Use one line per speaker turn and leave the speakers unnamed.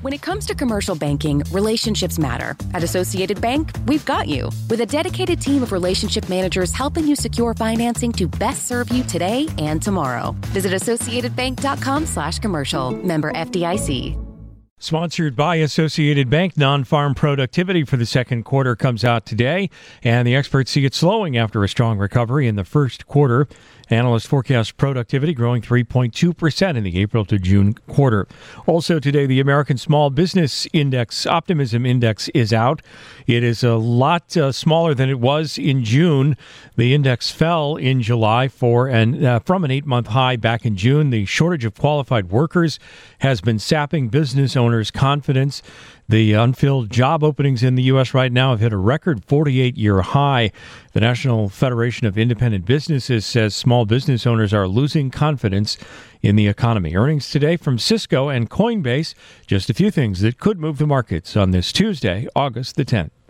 When it comes to commercial banking, relationships matter. At Associated Bank, we've got you. With a dedicated team of relationship managers helping you secure financing to best serve you today and tomorrow. Visit AssociatedBank.com/commercial. Member FDIC.
Sponsored by Associated Bank, non-farm productivity for the second quarter comes out today, and the experts see it slowing after a strong recovery in the first quarter. Analysts forecast productivity growing 3.2% in the April to June quarter. Also today, the American Small Business Index, Optimism Index, is out. It is a lot smaller than it was in June. The index fell in July from an 8-month high back in June. The shortage of qualified workers has been sapping business owners' confidence. The unfilled job openings in the U.S. right now have hit a record 48-year high. The National Federation of Independent Businesses says small business owners are losing confidence in the economy. Earnings today from Cisco and Coinbase. Just a few things that could move the markets on this Tuesday, August the 10th.